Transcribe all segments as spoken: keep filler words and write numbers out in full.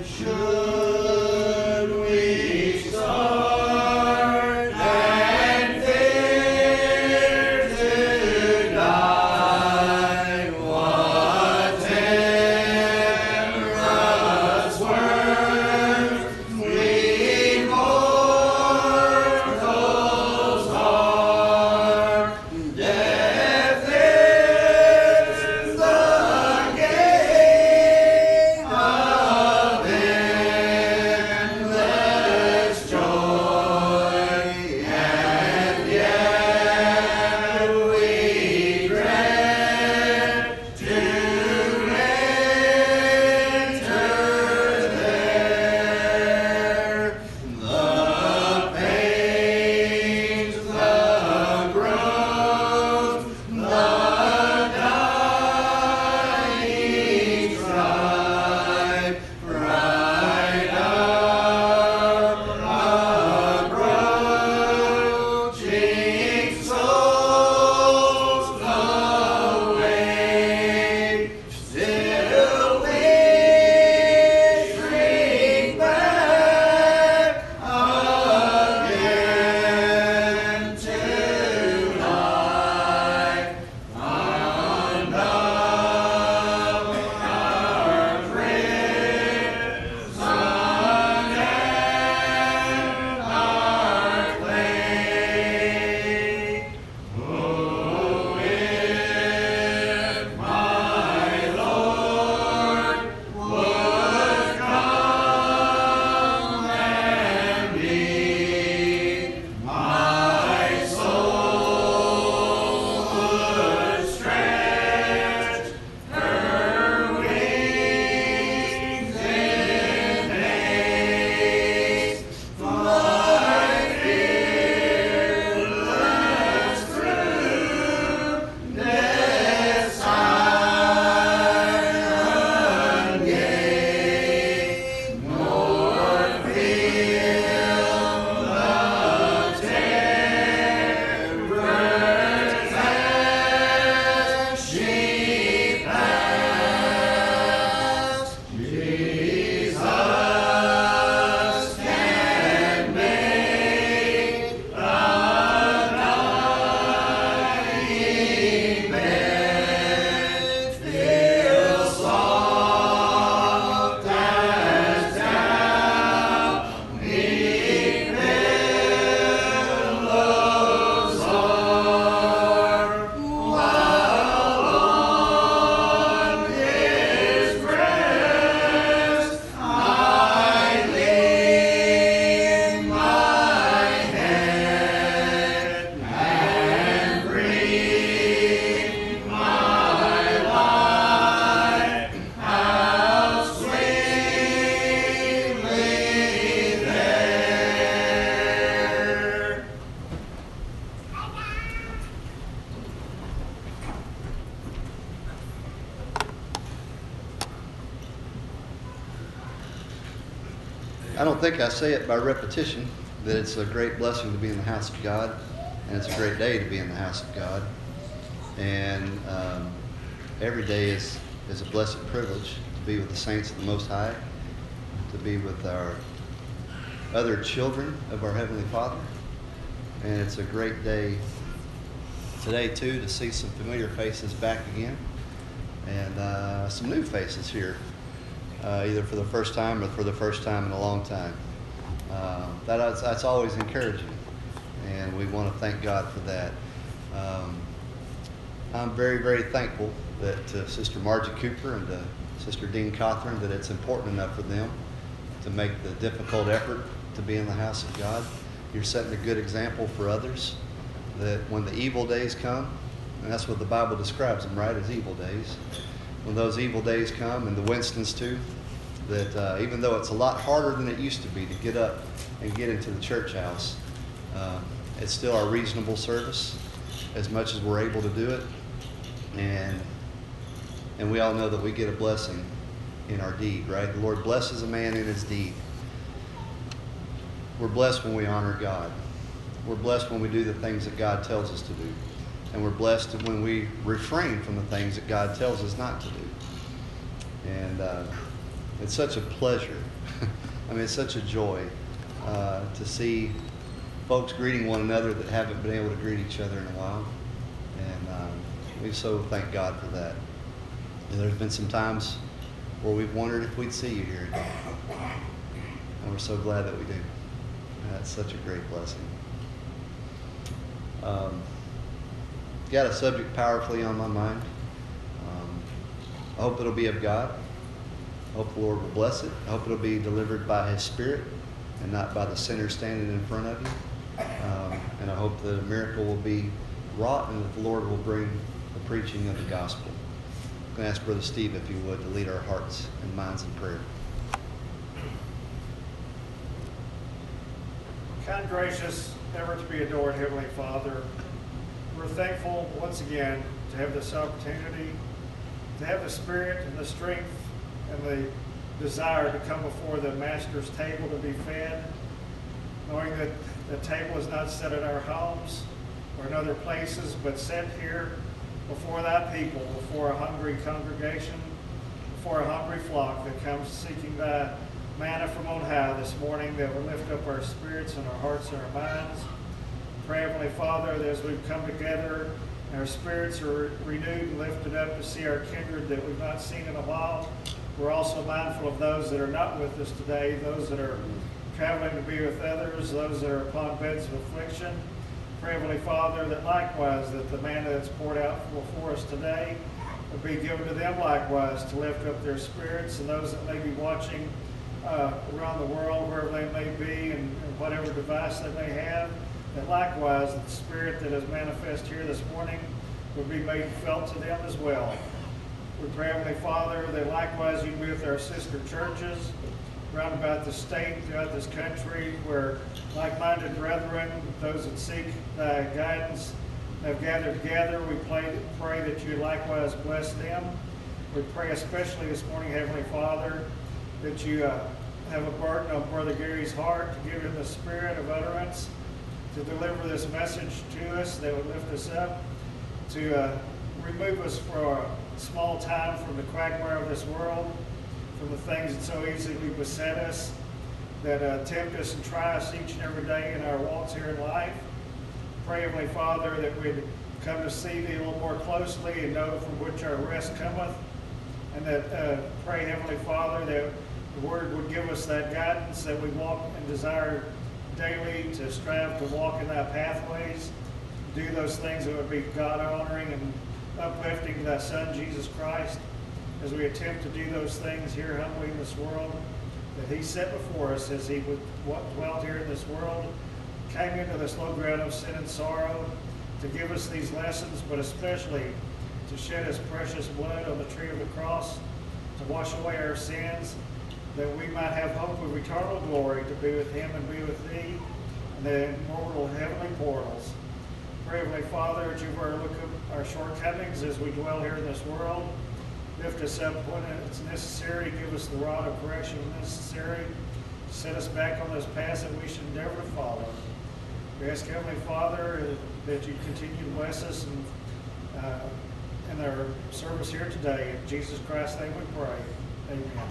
I don't think I say it by repetition that it's a great blessing to be in the house of God, and it's a great day to be in the house of God. And um, every day is, is a blessed privilege to be with the saints of the Most High, to be with our other children of our Heavenly Father. And it's a great day today, too, to see some familiar faces back again, and uh, some new faces here, uh, either for the first time or for the first time in a long time. Uh, that, that's always encouraging, and we want to thank God for that. Um, I'm very, very thankful that to Sister Margie Cooper and to Sister Dean Cothran that it's important enough for them to make the difficult effort to be in the house of God. You're setting a good example for others, that when the evil days come, and that's what the Bible describes them, right, as evil days. When those evil days come, and the Winstons too, that uh, even though it's a lot harder than it used to be to get up and get into the church house, uh, it's still our reasonable service as much as we're able to do it. And and we all know that we get a blessing in our deed, right? The Lord blesses a man in his deed. We're blessed when we honor God. We're blessed when we do the things that God tells us to do. And we're blessed when we refrain from the things that God tells us not to do. And uh, it's such a pleasure. I mean, it's such a joy uh, to see folks greeting one another that haven't been able to greet each other in a while. And um, we so thank God for that. And there's been some times where we've wondered if we'd see you here again. And we're so glad that we do. That's such a great blessing. Um, got a subject powerfully on my mind. Um, I hope it'll be of God. I hope the Lord will bless it. I hope it'll be delivered by His Spirit and not by the sinner standing in front of you. Um, and I hope that a miracle will be wrought and that the Lord will bring the preaching of the gospel. I'm going to ask Brother Steve, if he would, to lead our hearts and minds in prayer. Kind, gracious, ever to be adored Heavenly Father, we're thankful once again to have this opportunity, to have the spirit and the strength and the desire to come before the Master's table to be fed, knowing that the table is not set at our homes or in other places, but set here before thy people, before a hungry congregation, before a hungry flock that comes seeking thy manna from on high this morning, that will lift up our spirits and our hearts and our minds. Pray, Heavenly Father, that as we've come together, our spirits are renewed and lifted up to see our kindred that we've not seen in a while. We're also mindful of those that are not with us today, those that are traveling to be with others, those that are upon beds of affliction. Pray, Heavenly Father, that likewise that the manna that's poured out before us today would be given to them likewise to lift up their spirits, and those that may be watching uh, around the world, wherever they may be, and, and whatever device they may have, that likewise the Spirit that is manifest here this morning would be made felt to them as well. We pray, Heavenly Father, that likewise you be with our sister churches round about the state, throughout this country, where like-minded brethren, those that seek thy guidance, have gathered together. We pray, pray that you likewise bless them. We pray especially this morning, Heavenly Father, that you uh, have a burden on Brother Gary's heart to give him the spirit of utterance, to deliver this message to us that would lift us up, to uh, remove us for a small time from the quagmire of this world, from the things that so easily beset us, that uh, tempt us and try us each and every day in our walks here in life. Pray, Heavenly Father, that we'd come to see Thee a little more closely and know from which our rest cometh, and that uh, pray, Heavenly Father, that the Word would give us that guidance, that we walk and desire daily to strive to walk in Thy pathways, do those things that would be God-honoring and uplifting to Thy Son, Jesus Christ, as we attempt to do those things here humbly in this world that He set before us as He would, dwelt here in this world, came into this low ground of sin and sorrow to give us these lessons, but especially to shed His precious blood on the tree of the cross, to wash away our sins, that we might have hope of eternal glory to be with Him and be with Thee in the immortal heavenly portals. Pray, Heavenly Father, that you overlook our shortcomings as we dwell here in this world. Lift us up when it's necessary. Give us the rod of correction when necessary. Set us back on those paths that we should endeavor to follow. We ask, Heavenly Father, that you continue to bless us in, uh, in our service here today. In Jesus Christ's name we pray. Amen.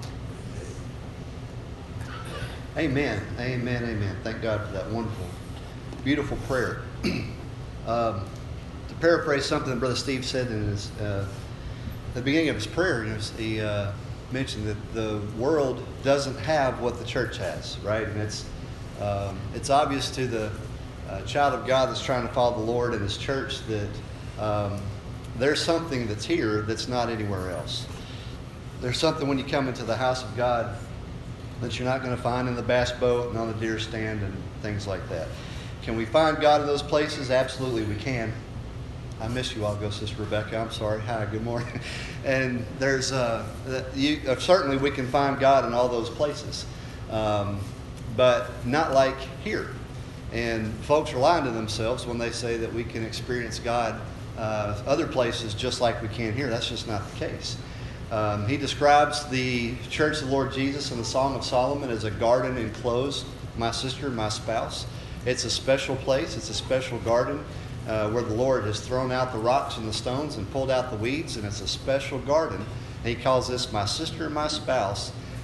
Amen. Amen. Amen. Thank God for that wonderful, beautiful prayer. um, to paraphrase something that Brother Steve said in his uh, the beginning of his prayer, you know, he uh, mentioned that the world doesn't have what the church has, right? And it's um, it's obvious to the uh, child of God that's trying to follow the Lord in His church that um, there's something that's here that's not anywhere else. There's something when you come into the house of God that you're not going to find in the bass boat and on the deer stand and things like that. Can we find God in those places? Absolutely, we can. I miss you all, go Sister Rebecca. I'm sorry. Hi, good morning. And there's uh, you, uh, certainly we can find God in all those places, um, but not like here. And folks are lying to themselves when they say that we can experience God uh, other places just like we can here. That's just not the case. Um, he describes the church of the Lord Jesus in the Song of Solomon as a garden enclosed, my sister, my spouse. It's a special place. It's a special garden. Uh, where the Lord has thrown out the rocks and the stones and pulled out the weeds, and it's a special garden. And He calls this my sister and my spouse.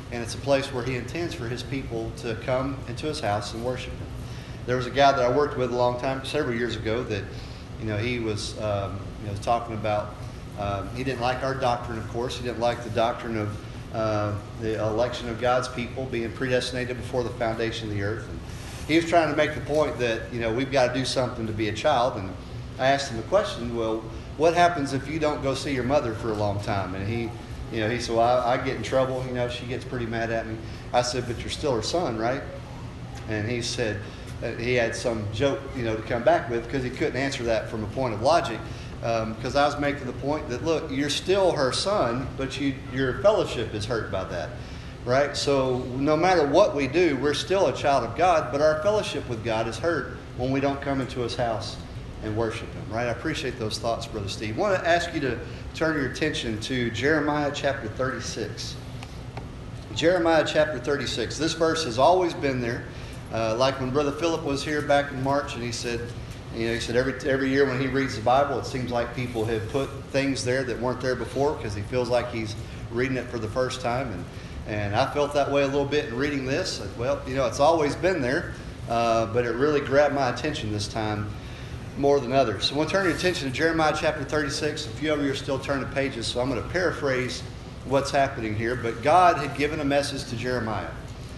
and it's a place where he intends for his people to come into his house and worship him. There was a guy that I worked with a long time, several years ago, that, you know, he was, um, you know, talking about, um, he didn't like our doctrine, of course. He didn't like the doctrine of uh, the election of God's people being predestinated before the foundation of the earth. And he was trying to make the point that, you know, we've got to do something to be a child. And I asked him a question, well, what happens if you don't go see your mother for a long time? And he, you know, he said, well, I, I get in trouble. You know, she gets pretty mad at me. I said, but you're still her son, right? And he said, uh, he had some joke, you know, to come back with, because he couldn't answer that from a point of logic. Because um, I was making the point that, look, you're still her son, but you, your fellowship is hurt by that, right? So no matter what we do, we're still a child of God, but our fellowship with God is hurt when we don't come into his house and worship him, right? I appreciate those thoughts, Brother Steve. I want to ask you to turn your attention to Jeremiah chapter thirty-six. Jeremiah chapter thirty-six. This verse has always been there. Uh, like when Brother Philip was here back in March, and he said, you know, he said every every year when he reads the Bible, it seems like people have put things there that weren't there before, because he feels like he's reading it for the first time. And and I felt that way a little bit in reading this. Well, you know, it's always been there, uh, but it really grabbed my attention this time more than others. So I want to turn your attention to Jeremiah chapter thirty-six. A few of you are still turning pages, so I'm going to paraphrase what's happening here. But God had given a message to Jeremiah.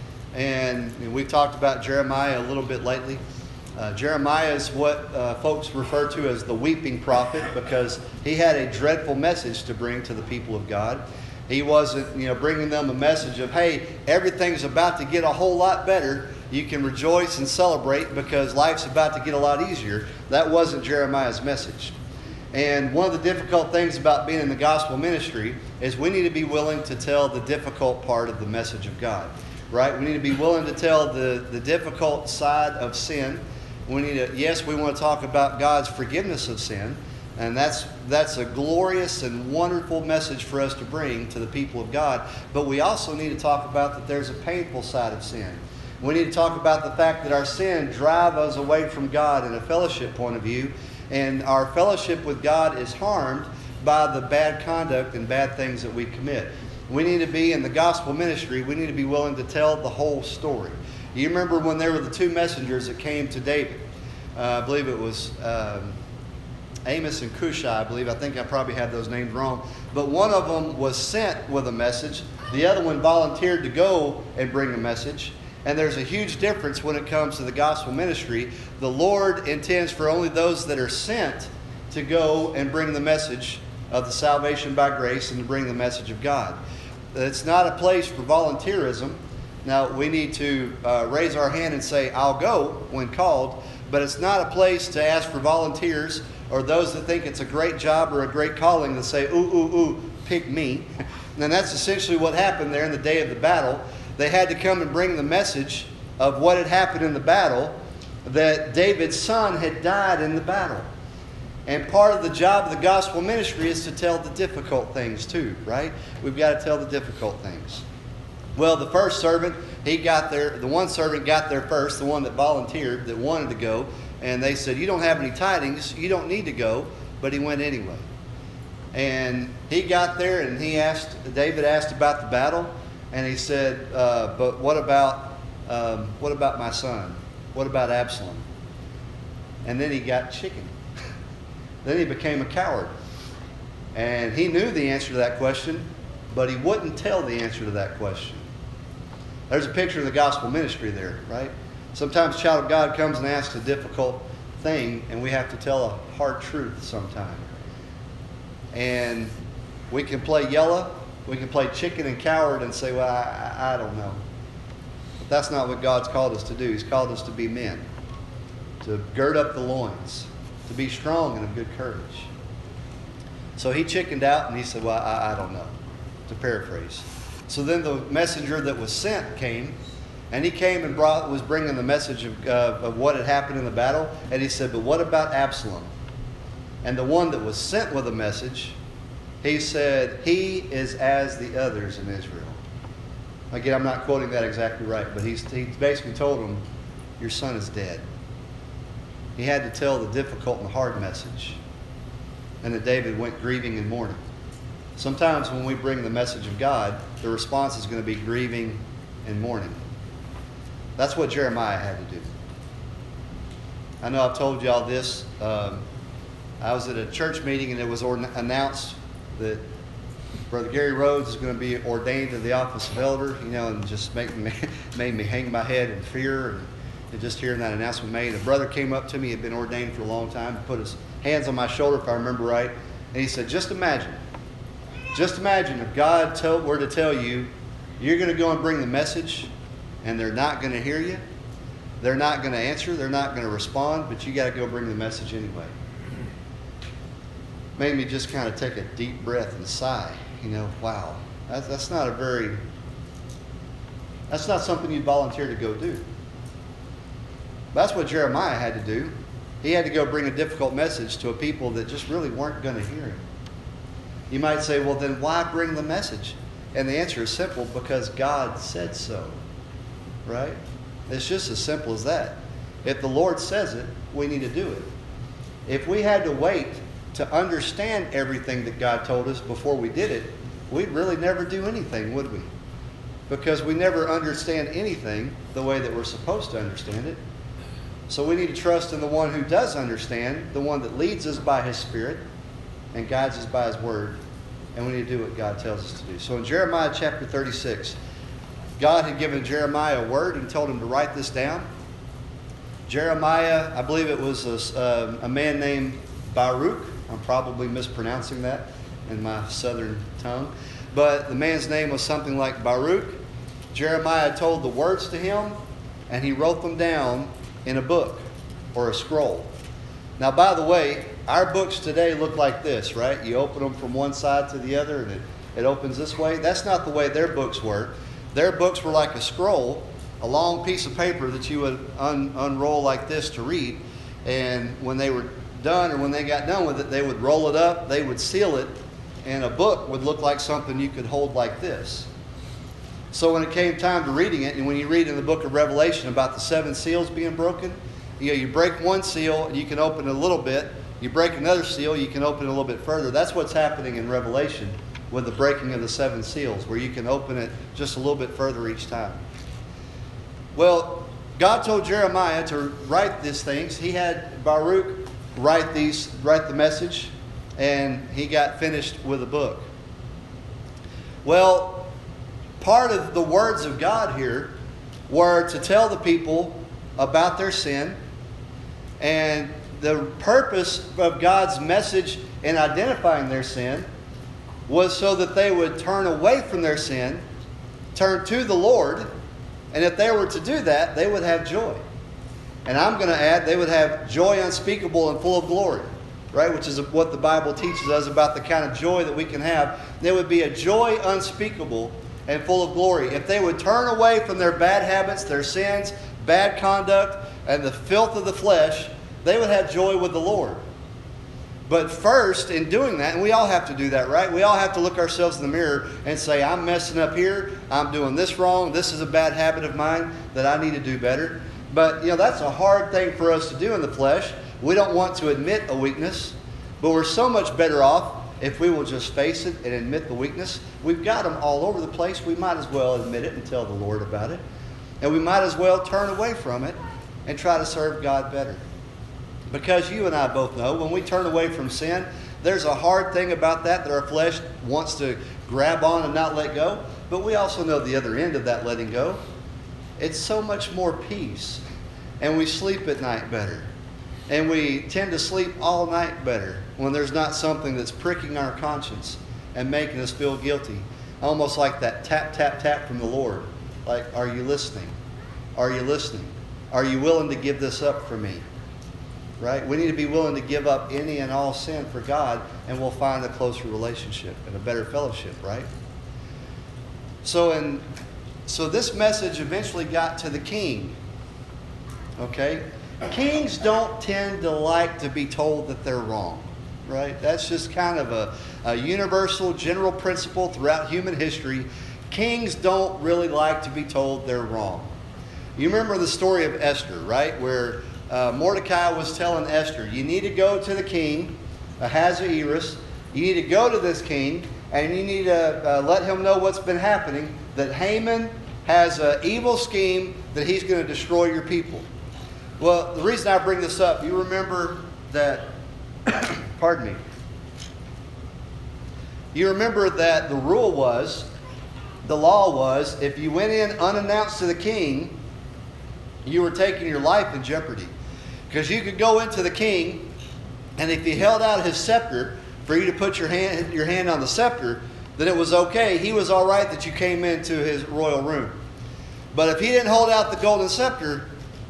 And, and we've talked about Jeremiah a little bit lately. Uh, Jeremiah is what uh, folks refer to as the weeping prophet, because he had a dreadful message to bring to the people of God. He wasn't, you know, bringing them a message of, hey, everything's about to get a whole lot better. You can rejoice and celebrate because life's about to get a lot easier. That wasn't Jeremiah's message. And one of the difficult things about being in the gospel ministry is we need to be willing to tell the difficult part of the message of God, right? We need to be willing to tell the, the difficult side of sin. We need to, yes, we want to talk about God's forgiveness of sin. And that's that's a glorious and wonderful message for us to bring to the people of God. But we also need to talk about that there's a painful side of sin. We need to talk about the fact that our sin drives us away from God in a fellowship point of view. And our fellowship with God is harmed by the bad conduct and bad things that we commit. We need to be in the gospel ministry. We need to be willing to tell the whole story. You remember when there were the two messengers that came to David? Uh, I believe it was um, Amos and Cushai, I believe. I think I probably have those names wrong. But one of them was sent with a message. The other one volunteered to go and bring a message. And there's a huge difference when it comes to the gospel ministry. The Lord intends for only those that are sent to go and bring the message of the salvation by grace and to bring the message of God. It's not a place for volunteerism. Now, we need to uh, raise our hand and say, I'll go when called. But it's not a place to ask for volunteers or those that think it's a great job or a great calling to say, ooh, ooh, ooh, pick me. And that's essentially what happened there in the day of the battle. They had to come and bring the message of what had happened in the battle, that David's son had died in the battle. And part of the job of the gospel ministry is to tell the difficult things too, right? We've got to tell the difficult things. Well, the first servant, he got there, the one servant got there first, the one that volunteered, that wanted to go. And they said, you don't have any tidings, you don't need to go. But he went anyway. And he got there and he asked, David asked about the battle. And he said, uh, but what about, um, what about my son? What about Absalom? And then he got chicken. Then he became a coward. And he knew the answer to that question, but he wouldn't tell the answer to that question. There's a picture of the gospel ministry there, right? Sometimes a child of God comes and asks a difficult thing, and we have to tell a hard truth sometime. And we can play yellow, we can play chicken and coward and say, well, I, I don't know. But that's not what God's called us to do. He's called us to be men, to gird up the loins, to be strong and of good courage. So he chickened out and he said, well, I, I don't know, to paraphrase. So then the messenger that was sent came, and he came and brought was bringing the message of, uh, of what had happened in the battle. And he said, but what about Absalom? And the one that was sent with a message, he said, he is as the others in Israel. Again, I'm not quoting that exactly right, but he's, he basically told him, your son is dead. He had to tell the difficult and hard message. And that David went grieving and mourning. Sometimes when we bring the message of God, the response is going to be grieving and mourning. That's what Jeremiah had to do. I know I've told you all this. Um, I was at a church meeting and it was ord- announced that Brother Gary Rhodes is going to be ordained to the office of elder, you know, and just make me, made me hang my head in fear. And, and just hearing that announcement made, a brother came up to me, had been ordained for a long time, put his hands on my shoulder, if I remember right, and he said, just imagine, just imagine if God told, were to tell you, you're going to go and bring the message, and they're not going to hear you, they're not going to answer, they're not going to respond, but you got to go bring the message anyway. Made me just kind of take a deep breath and sigh. You know, wow, that's, that's not a very, that's not something you'd volunteer to go do. That's what Jeremiah had to do. He had to go bring a difficult message to a people that just really weren't going to hear him. You might say, well, then why bring the message? And the answer is simple, because God said so. Right? It's just as simple as that. If the Lord says it, we need to do it. If we had to wait to understand everything that God told us before we did it, we'd really never do anything, would we? Because we never understand anything the way that we're supposed to understand it. So we need to trust in the one who does understand, the one that leads us by His Spirit and guides us by His Word. And we need to do what God tells us to do. So in Jeremiah chapter thirty-six, God had given Jeremiah a word and told him to write this down. Jeremiah, I believe it was a, uh, a man named Baruch. I'm probably mispronouncing that in my southern tongue. But the man's name was something like Baruch. Jeremiah told the words to him, and he wrote them down in a book or a scroll. Now, by the way, our books today look like this, right? You open them from one side to the other, and it, it opens this way. That's not the way their books were. Their books were like a scroll, a long piece of paper that you would un- unroll like this to read. And when they were done, or when they got done with it, they would roll it up, they would seal it, and a book would look like something you could hold like this. So when it came time to reading it, and when you read in the book of Revelation about the seven seals being broken, you know, you break one seal and you can open it a little bit. You break another seal, you can open it a little bit further. That's what's happening in Revelation with the breaking of the seven seals, where you can open it just a little bit further each time. Well, God told Jeremiah to write these things. He had Baruch write these, write the message, and he got finished with a book. Well, part of the words of God here were to tell the people about their sin, and the purpose of God's message in identifying their sin was so that they would turn away from their sin, turn to the Lord, and if they were to do that, they would have joy. And I'm going to add, they would have joy unspeakable and full of glory, right? Which is what the Bible teaches us about the kind of joy that we can have. There would be a joy unspeakable and full of glory if they would turn away from their bad habits, their sins, bad conduct, and the filth of the flesh. They would have joy with the Lord. But first, in doing that, and we all have to do that, right? We all have to look ourselves in the mirror and say, I'm messing up here. I'm doing this wrong. This is a bad habit of mine that I need to do better. But, you know, that's a hard thing for us to do in the flesh. We don't want to admit a weakness. But we're so much better off if we will just face it and admit the weakness. We've got them all over the place. We might as well admit it and tell the Lord about it. And we might as well turn away from it and try to serve God better. Because you and I both know when we turn away from sin, there's a hard thing about that that our flesh wants to grab on and not let go. But we also know the other end of that letting go. It's so much more peace. And we sleep at night better. And we tend to sleep all night better when there's not something that's pricking our conscience and making us feel guilty. Almost like that tap, tap, tap from the Lord. Like, are you listening? Are you listening? Are you willing to give this up for me? Right? We need to be willing to give up any and all sin for God, and we'll find a closer relationship and a better fellowship, right? So, in, so this message eventually got to the king. Okay? Kings don't tend to like to be told that they're wrong, right? That's just kind of a, a universal general principle throughout human history. Kings don't really like to be told they're wrong. You remember the story of Esther, right? Where uh, Mordecai was telling Esther, you need to go to the king, Ahasuerus. You need to go to this king and you need to uh, let him know what's been happening, that Haman has an evil scheme that he's going to destroy your people. Well, the reason I bring this up, you remember that, pardon me, you remember that the rule was, the law was, if you went in unannounced to the king, you were taking your life in jeopardy. Because you could go into the king, and if he held out his scepter for you to put your hand, your hand on the scepter, then it was okay. He was all right that you came into his royal room. But if he didn't hold out the golden scepter,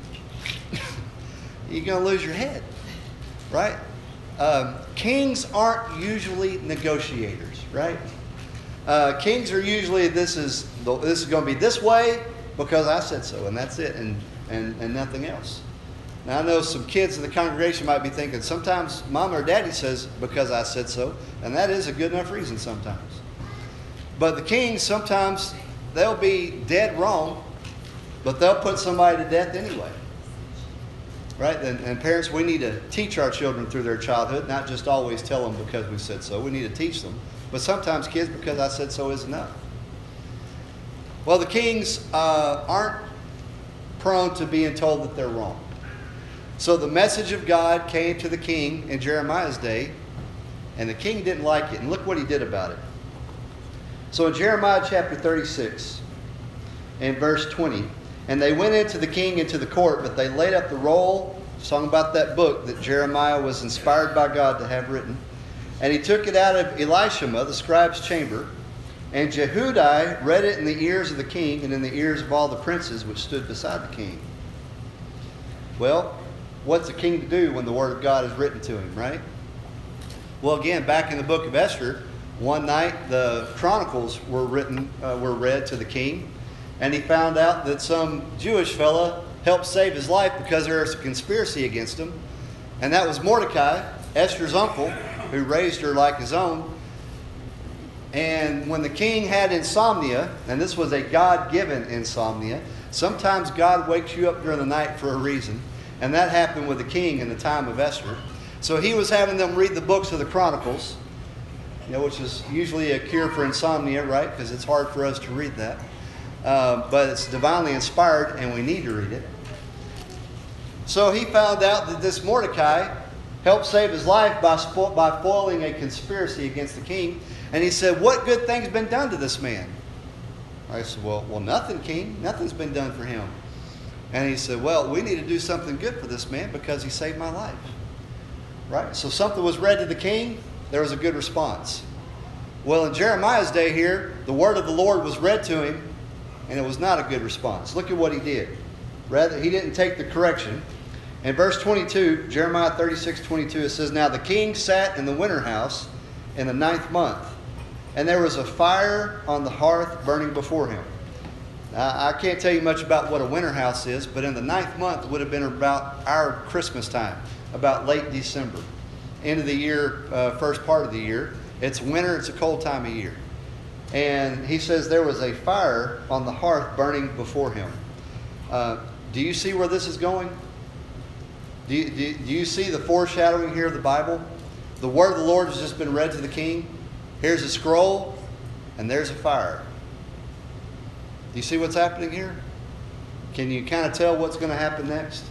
you're going to lose your head, right? Um, kings aren't usually negotiators, right? Uh, kings are usually, this is this is going to be this way because I said so, and that's it, and, and, and nothing else. Now, I know some kids in the congregation might be thinking, sometimes mom or daddy says because I said so, and that is a good enough reason sometimes. But the kings, sometimes they'll be dead wrong, but they'll put somebody to death anyway. Right? And, and parents, we need to teach our children through their childhood, not just always tell them because we said so. We need to teach them. But sometimes kids, because I said so is enough. Well, the kings uh, aren't prone to being told that they're wrong. So the message of God came to the king in Jeremiah's day, and the king didn't like it. And look what he did about it. So in Jeremiah chapter thirty-six, and verse twenty, and they went into the king into the court, but they laid up the roll, sung about that book that Jeremiah was inspired by God to have written. And he took it out of Elishama, the scribe's chamber, and Jehudi read it in the ears of the king and in the ears of all the princes which stood beside the king. Well, what's a king to do when the word of God is written to him, right? Well, again, back in the book of Esther, one night the chronicles were written, uh, were read to the king, and he found out that some Jewish fella helped save his life because there was a conspiracy against him, and that was Mordecai, Esther's uncle, who raised her like his own. And when the king had insomnia, and this was a God-given insomnia, sometimes God wakes you up during the night for a reason, and that happened with the king in the time of Esther. So he was having them read the books of the Chronicles, you know, which is usually a cure for insomnia, right? Because it's hard for us to read that. Uh, but it's divinely inspired, and we need to read it. So he found out that this Mordecai helped save his life by, spo- by foiling a conspiracy against the king. And he said, what good thing's been done to this man? I said, well, well, nothing, king. Nothing's been done for him. And he said, well, we need to do something good for this man because he saved my life. Right? So something was read to the king. There was a good response. Well, in Jeremiah's day here, the word of the Lord was read to him, and it was not a good response. Look at what he did. Rather, he didn't take the correction. In verse twenty-two, Jeremiah thirty-six twenty-two, it says, now the king sat in the winter house in the ninth month, and there was a fire on the hearth burning before him. Now, I can't tell you much about what a winter house is, but in the ninth month would have been about our Christmas time, about late December. End of the year, uh, first part of the year. It's winter, it's a cold time of year. And he says there was a fire on the hearth burning before him. Uh, do you see where this is going? Do you, do, do you see the foreshadowing here of the Bible? The word of the Lord has just been read to the king. Here's a scroll, and there's a fire. Do you see what's happening here? Can you kind of tell what's going to happen next?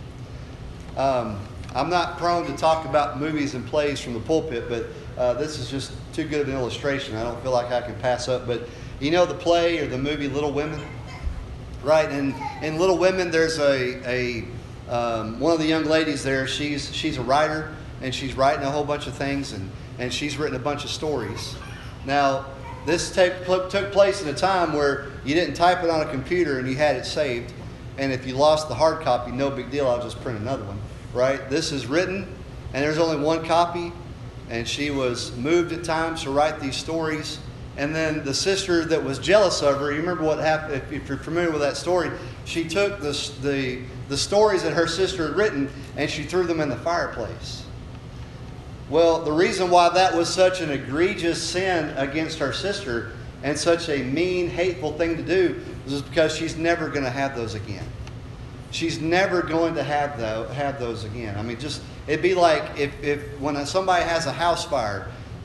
Um, I'm not prone to talk about movies and plays from the pulpit, but uh, this is just too good of an illustration. I don't feel like I can pass up. But you know the play or the movie Little Women? Right? And in Little Women, there's a, a um, one of the young ladies there. She's she's a writer, and she's writing a whole bunch of things, and, and she's written a bunch of stories. Now, this take, took place in a time where you didn't type it on a computer and you had it saved. And if you lost the hard copy, no big deal. I'll just print another one. Right? This is written, and there's only one copy. And she was moved at times to write these stories. And then the sister that was jealous of her, you remember what happened, if, if you're familiar with that story, she took the, the, the stories that her sister had written and she threw them in the fireplace. Well, the reason why that was such an egregious sin against her sister and such a mean, hateful thing to do was because she's never going to have those again. She's never going to have, the, have those again. I mean, just it'd be like if, if when somebody has a house fire,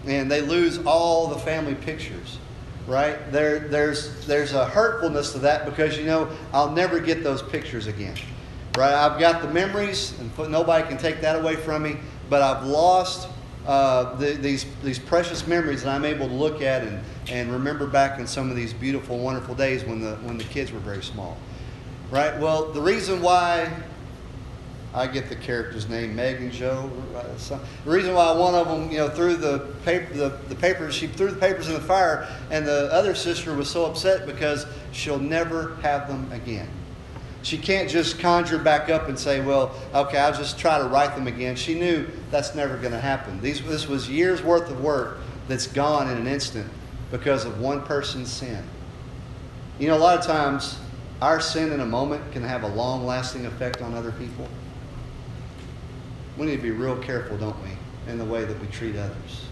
and they lose all the family pictures, right? There, there's, there's a hurtfulness to that because, you know, I'll never get those pictures again, right? I've got the memories, and nobody can take that away from me, but I've lost uh, the, these, these precious memories that I'm able to look at and, and remember back in some of these beautiful, wonderful days when the, when the kids were very small, right? Well, the reason why I get the character's name, Meg and Joe. The reason why one of them, you know, threw the paper, the, the papers, she threw the papers in the fire, and the other sister was so upset because she'll never have them again. She can't just conjure back up and say, well, okay, I'll just try to write them again. She knew that's never going to happen. These, this was years worth of work that's gone in an instant because of one person's sin. You know, a lot of times our sin in a moment can have a long-lasting effect on other people. We need to be real careful, don't we, in the way that we treat others.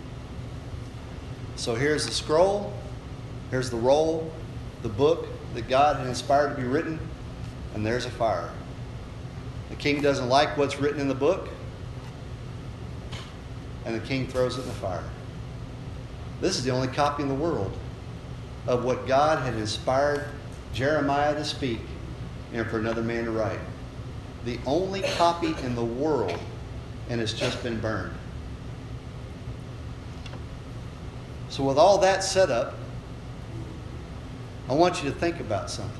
So here's the scroll, here's the roll, the book that God had inspired to be written, and there's a fire. The king doesn't like what's written in the book, and the king throws it in the fire. This is the only copy in the world of what God had inspired Jeremiah to speak and for another man to write. The only copy in the world, and it's just been burned. So with all that set up, I want you to think about something.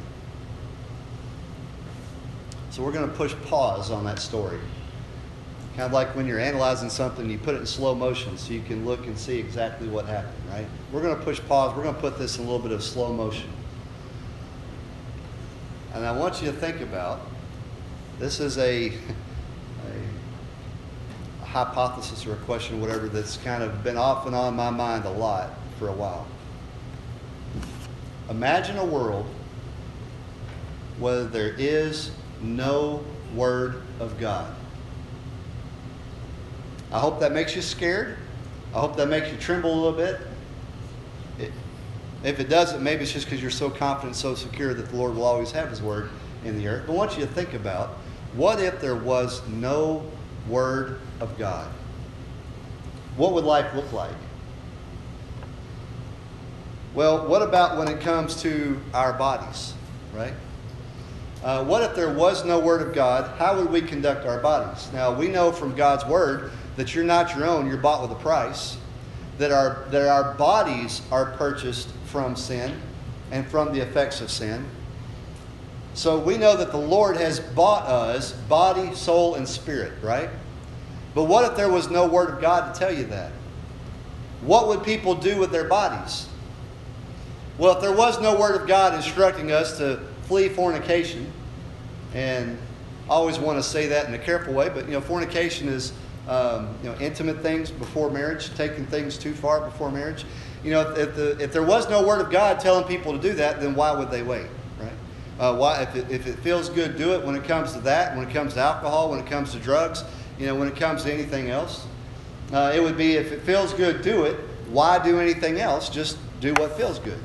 So we're going to push pause on that story. Kind of like when you're analyzing something, you put it in slow motion so you can look and see exactly what happened, right? We're going to push pause. We're going to put this in a little bit of slow motion. And I want you to think about, this is a, a, a hypothesis or a question, whatever, that's kind of been off and on my mind a lot for a while. Imagine a world where there is no Word of God. I hope that makes you scared. I hope that makes you tremble a little bit. It, if it doesn't, maybe it's just because you're so confident, so secure that the Lord will always have His Word in the earth. But I want you to think about, what if there was no Word of God? What would life look like? Well, what about when it comes to our bodies, right? Uh, what if there was no Word of God? How would we conduct our bodies? Now, we know from God's Word that you're not your own, you're bought with a price, that our, that our bodies are purchased from sin and from the effects of sin. So we know that the Lord has bought us body, soul, and spirit, right? But what if there was no Word of God to tell you that? What would people do with their bodies? Well, if there was no Word of God instructing us to flee fornication, and I always want to say that in a careful way, but you know, fornication is um, you know, intimate things before marriage, taking things too far before marriage. You know, if, if, the, if there was no Word of God telling people to do that, then why would they wait, right? Uh, why, if it, if it feels good, do it. When it comes to that, when it comes to alcohol, when it comes to drugs, you know, when it comes to anything else, uh, it would be, if it feels good, do it. Why do anything else? Just do what feels good.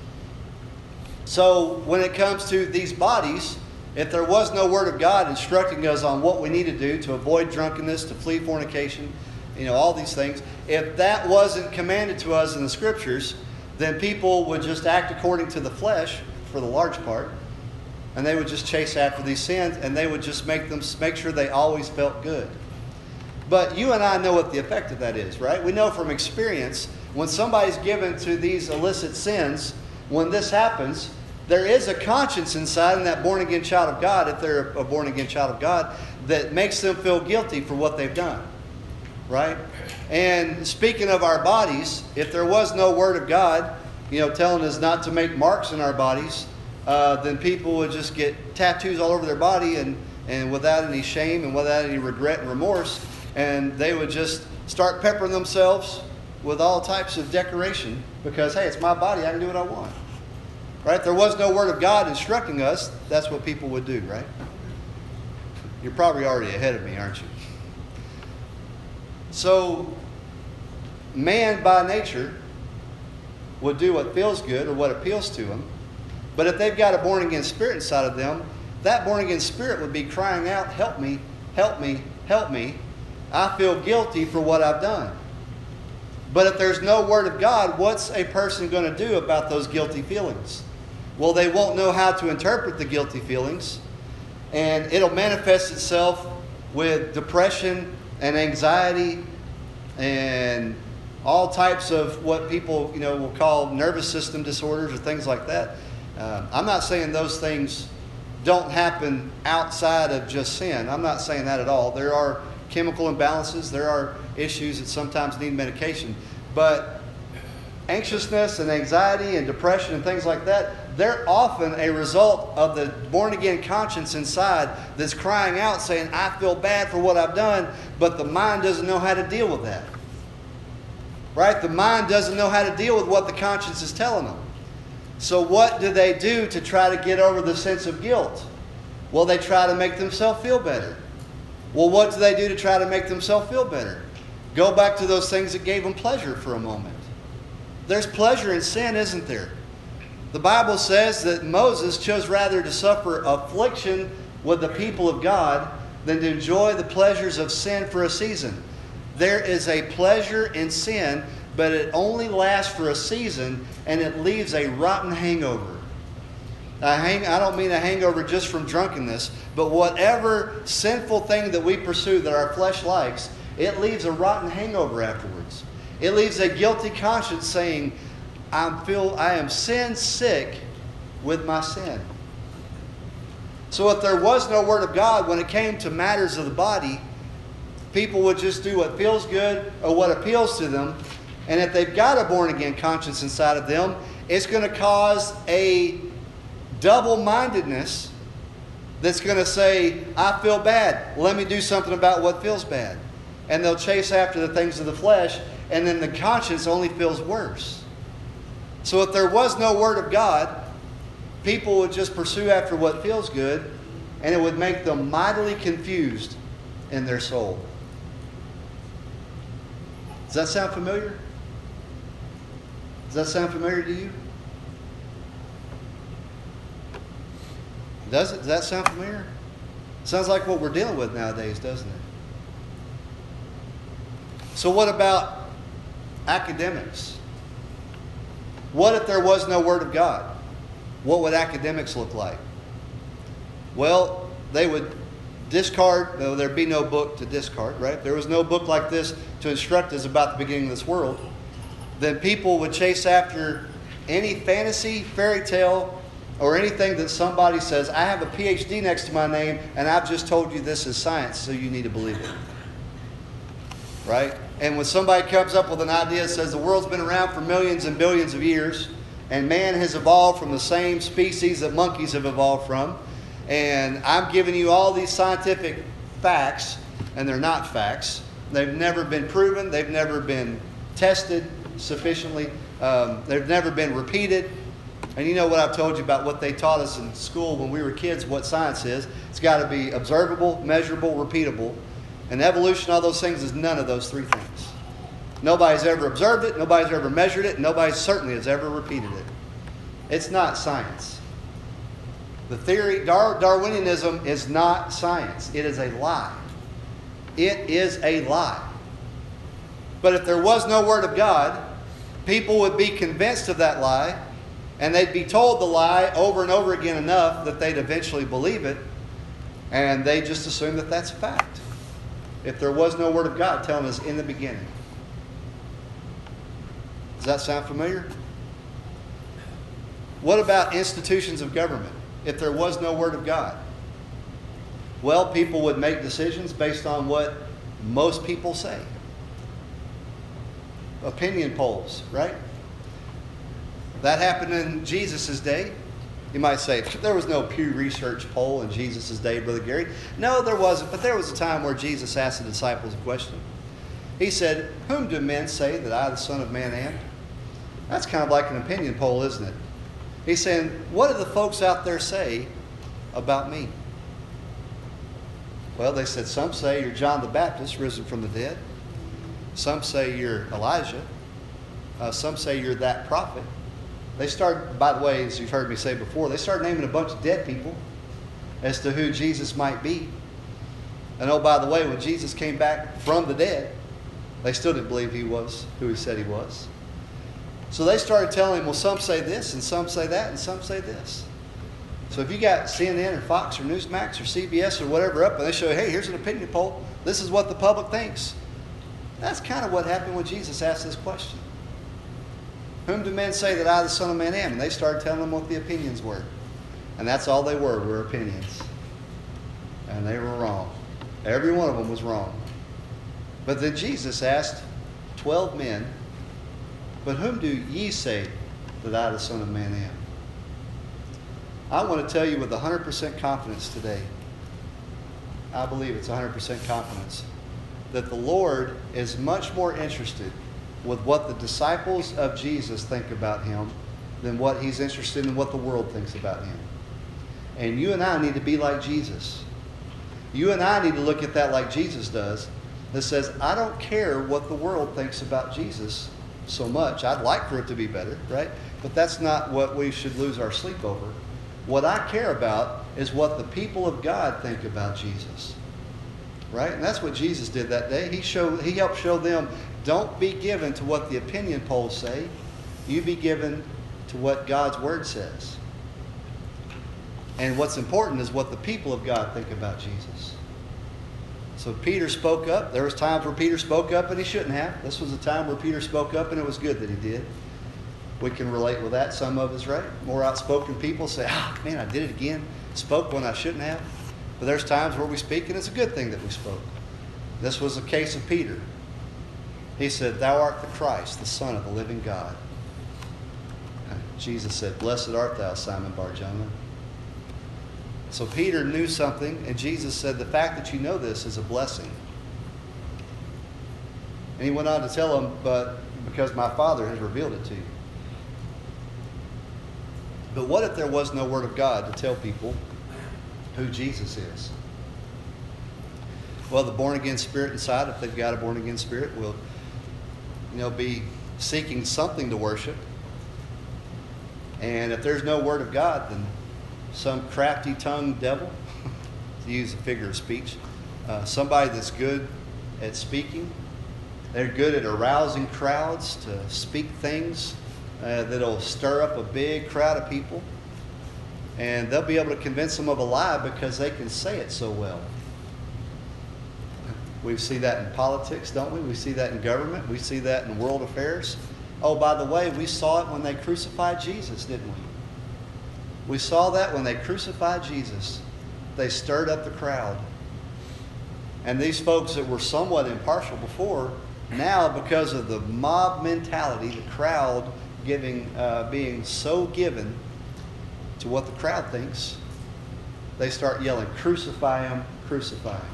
So when it comes to these bodies, if there was no Word of God instructing us on what we need to do to avoid drunkenness, to flee fornication, you know, all these things, if that wasn't commanded to us in the Scriptures, then people would just act according to the flesh, for the large part, and they would just chase after these sins, and they would just make them make sure they always felt good. But you and I know what the effect of that is, right? We know from experience, when somebody's given to these illicit sins, when this happens, there is a conscience inside in that born-again child of God, if they're a born-again child of God, that makes them feel guilty for what they've done, right? And speaking of our bodies, if there was no Word of God, you know, telling us not to make marks in our bodies, uh, then people would just get tattoos all over their body and, and without any shame and without any regret and remorse, and they would just start peppering themselves with all types of decoration because, hey, it's my body, I can do what I want. Right? If there was no Word of God instructing us, that's what people would do, right? You're probably already ahead of me, aren't you? So, man by nature would do what feels good or what appeals to them. But if they've got a born-again spirit inside of them, that born-again spirit would be crying out, help me, help me, help me. I feel guilty for what I've done. But if there's no Word of God, what's a person going to do about those guilty feelings? Well, they won't know how to interpret the guilty feelings, and it'll manifest itself with depression and anxiety and all types of what people, you know, will call nervous system disorders or things like that. Uh, I'm not saying those things don't happen outside of just sin. I'm not saying that at all. There are chemical imbalances. There are issues that sometimes need medication. But anxiousness and anxiety and depression and things like that, they're often a result of the born-again conscience inside that's crying out saying, I feel bad for what I've done, but the mind doesn't know how to deal with that. Right? The mind doesn't know how to deal with what the conscience is telling them. So what do they do to try to get over the sense of guilt? Well, they try to make themselves feel better. Well, what do they do to try to make themselves feel better? Go back to those things that gave them pleasure for a moment. There's pleasure in sin, isn't there? The Bible says that Moses chose rather to suffer affliction with the people of God than to enjoy the pleasures of sin for a season. There is a pleasure in sin, but it only lasts for a season, and it leaves a rotten hangover. A hang, I don't mean a hangover just from drunkenness, but whatever sinful thing that we pursue that our flesh likes, it leaves a rotten hangover afterwards. It leaves a guilty conscience saying, I feel I am sin sick with my sin. So if there was no Word of God when it came to matters of the body, people would just do what feels good or what appeals to them. And if they've got a born-again conscience inside of them, it's going to cause a double-mindedness that's going to say, I feel bad. Let me do something about what feels bad. And they'll chase after the things of the flesh, and then the conscience only feels worse. So if there was no Word of God, people would just pursue after what feels good, and it would make them mightily confused in their soul. Does that sound familiar? Does that sound familiar to you? Does it? Does that sound familiar? Sounds like what we're dealing with nowadays, doesn't it? So what about academics? What if there was no Word of God? What would academics look like? Well, they would discard, no, there'd be no book to discard, right? If there was no book like this to instruct us about the beginning of this world, then people would chase after any fantasy, fairy tale, or anything that somebody says, I have a P H D next to my name, and I've just told you this is science, so you need to believe it. Right? And when somebody comes up with an idea that says the world's been around for millions and billions of years, and man has evolved from the same species that monkeys have evolved from, and I'm giving you all these scientific facts, and they're not facts. They've never been proven. They've never been tested sufficiently. Um, they've never been repeated. And you know what I've told you about what they taught us in school when we were kids, what science is. It's got to be observable, measurable, repeatable. And evolution, all those things, is none of those three things. Nobody's ever observed it. Nobody's ever measured it. Nobody certainly has ever repeated it. It's not science. The theory, Dar- Darwinianism is not science. It is a lie. It is a lie. But if there was no Word of God, people would be convinced of that lie, and they'd be told the lie over and over again enough that they'd eventually believe it, and they just assume that that's a fact. If there was no Word of God telling us in the beginning. Does that sound familiar? What about institutions of government? If there was no Word of God? Well, people would make decisions based on what most people say. Opinion polls, right? That happened in Jesus' day. You might say, there was no Pew Research poll in Jesus' day, Brother Gary. No, there wasn't, but there was a time where Jesus asked the disciples a question. He said, whom do men say that I, the Son of Man, am? That's kind of like an opinion poll, isn't it? He's saying, what do the folks out there say about me? Well, they said, some say you're John the Baptist, risen from the dead. Some say you're Elijah. Uh, some say you're that prophet. They start, by the way, as you've heard me say before, they start naming a bunch of dead people as to who Jesus might be. And oh, by the way, when Jesus came back from the dead, They still didn't believe he was who he said he was. So they started telling him, well, some say this, and some say that, and some say this. So if you got C N N or Fox or Newsmax or C B S or whatever up, and they show you, hey, here's an opinion poll, this is what the public thinks. That's kind of what happened when Jesus asked this question. Whom do men say that I, the Son of Man, am? And they started telling them what the opinions were. And that's all they were, were opinions. And they were wrong. Every one of them was wrong. But then Jesus asked twelve men, but whom do ye say that I, the Son of Man, am? I want to tell you with one hundred percent confidence today, I believe it's one hundred percent confidence, that the Lord is much more interested with what the disciples of Jesus think about him than what he's interested in what the world thinks about him. And you and I need to be like Jesus. You and I need to look at that like Jesus does, that says, I don't care what the world thinks about Jesus so much. I'd like for it to be better, right? But that's not what we should lose our sleep over. What I care about is what the people of God think about Jesus. Right? And that's what Jesus did that day. He showed, he helped show them, don't be given to what the opinion polls say. You be given to what God's Word says. And what's important is what the people of God think about Jesus. So Peter spoke up. There was times where Peter spoke up and he shouldn't have. This was a time where Peter spoke up and it was good that he did. We can relate with that. Some of us, right? More outspoken people say, oh, man, I did it again. Spoke when I shouldn't have. But there's times where we speak and it's a good thing that we spoke. This was a case of Peter. He said, thou art the Christ, the Son of the living God. And Jesus said, blessed art thou, Simon Bar-Jonah. So Peter knew something, and Jesus said, the fact that you know this is a blessing. And he went on to tell him, but because my Father has revealed it to you. But what if there was no Word of God to tell people who Jesus is? Well, the born-again spirit inside, if they've got a born-again spirit, will, you know, be seeking something to worship. And if there's no Word of God, then some crafty-tongued devil, to use a figure of speech, uh, somebody that's good at speaking, they're good at arousing crowds to speak things uh, that'll stir up a big crowd of people. And they'll be able to convince them of a lie because they can say it so well. We see that in politics, don't we? We see that in government. We see that in world affairs. Oh, by the way, we saw it when they crucified Jesus, didn't we? We saw that when they crucified Jesus. They stirred up the crowd. And these folks that were somewhat impartial before, now because of the mob mentality, the crowd giving, uh, being so given to what the crowd thinks, they start yelling, crucify him, crucify him.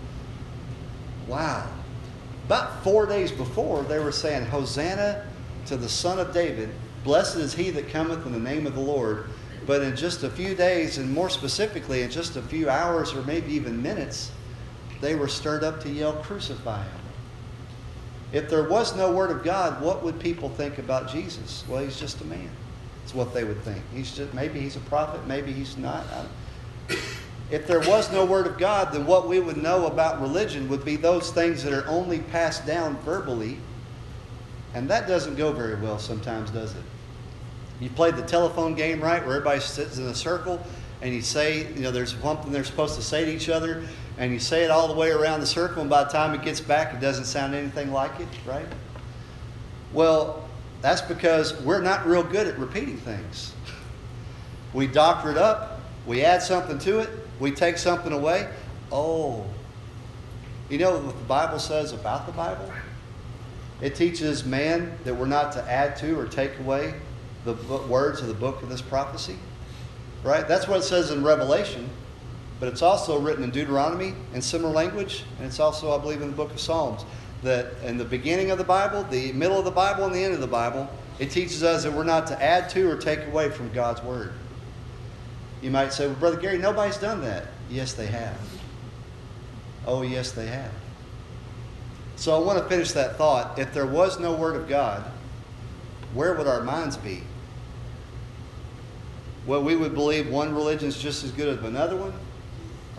Wow. About four days before, they were saying, Hosanna to the Son of David. Blessed is he that cometh in the name of the Lord. But in just a few days, and more specifically in just a few hours or maybe even minutes, they were stirred up to yell, crucify him. If there was no Word of God, what would people think about Jesus? Well, he's just a man. That's what they would think. He's just, maybe he's a prophet, maybe he's not. If there was no Word of God, then what we would know about religion would be those things that are only passed down verbally. And that doesn't go very well sometimes, does it? You played the telephone game, right, where everybody sits in a circle and you say, you know, there's something they're supposed to say to each other, and you say it all the way around the circle, and by the time it gets back, it doesn't sound anything like it, right? Well, that's because we're not real good at repeating things. We doctor it up, we add something to it, we take something away. Oh, you know what the Bible says about the Bible? It teaches man that we're not to add to or take away the words of the book of this prophecy. Right? That's what it says in Revelation. But it's also written in Deuteronomy in similar language. And it's also, I believe, in the book of Psalms. That in the beginning of the Bible, the middle of the Bible, and the end of the Bible, it teaches us that we're not to add to or take away from God's Word. You might say, well, Brother Gary, nobody's done that. Yes, they have. Oh, yes, they have. So I want to finish that thought. If there was no Word of God, where would our minds be? Well, we would believe one religion is just as good as another one,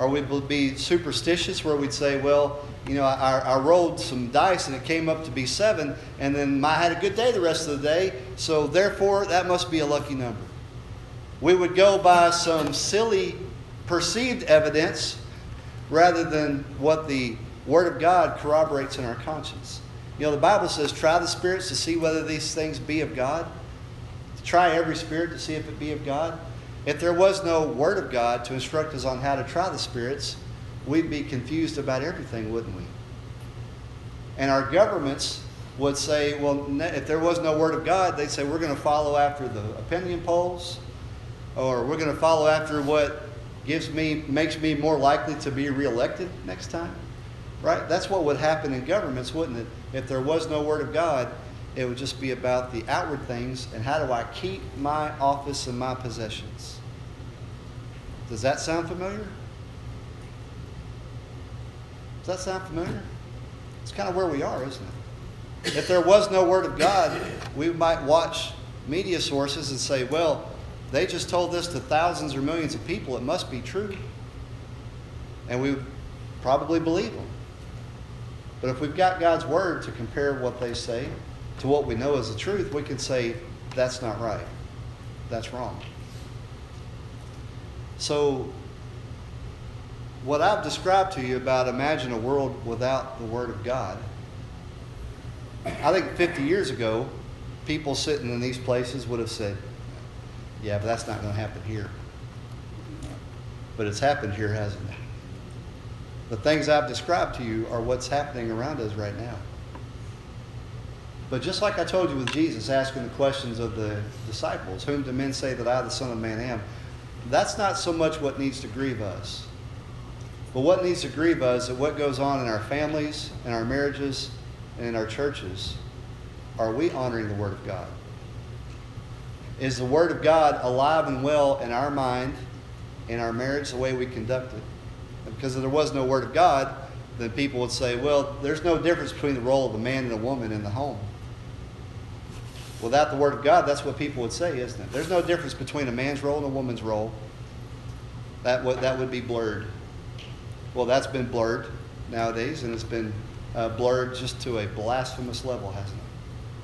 Or we'd be superstitious where we'd say, well, you know, I, I rolled some dice and it came up to be seven, and then I had a good day the rest of the day, so therefore that must be a lucky number. We would go by some silly perceived evidence rather than what the Word of God corroborates in our conscience. You know, the Bible says, try the spirits to see whether these things be of God. Try every spirit to see if it be of God. If there was no Word of God to instruct us on how to try the spirits, we'd be confused about everything, wouldn't we? And our governments would say, well, if there was no Word of God, they'd say, we're going to follow after the opinion polls, or we're going to follow after what gives me, makes me more likely to be reelected next time. Right? That's what would happen in governments, wouldn't it? If there was no Word of God, it would just be about the outward things and how do I keep my office and my possessions. Does that sound familiar? Does that sound familiar? It's kind of where we are, isn't it? If there was no Word of God, we might watch media sources and say, well, they just told this to thousands or millions of people. It must be true. And we would probably believe them. But if we've got God's Word to compare what they say to what we know as the truth, we can say, that's not right. That's wrong. So, what I've described to you about imagine a world without the Word of God, I think fifty years ago, people sitting in these places would have said, yeah, but that's not going to happen here. But it's happened here, hasn't it? The things I've described to you are what's happening around us right now. But just like I told you with Jesus asking the questions of the disciples, whom do men say that I, the Son of Man, am? That's not so much what needs to grieve us. But what needs to grieve us is what goes on in our families, in our marriages, and in our churches. Are we honoring the Word of God? Is the Word of God alive and well in our mind, in our marriage, the way we conduct it? And because if there was no Word of God, then people would say, well, there's no difference between the role of a man and a woman in the home. Without the Word of God, that's what people would say, isn't it? There's no difference between a man's role and a woman's role. That would, that would be blurred. Well, that's been blurred nowadays, and it's been uh, blurred just to a blasphemous level, hasn't it?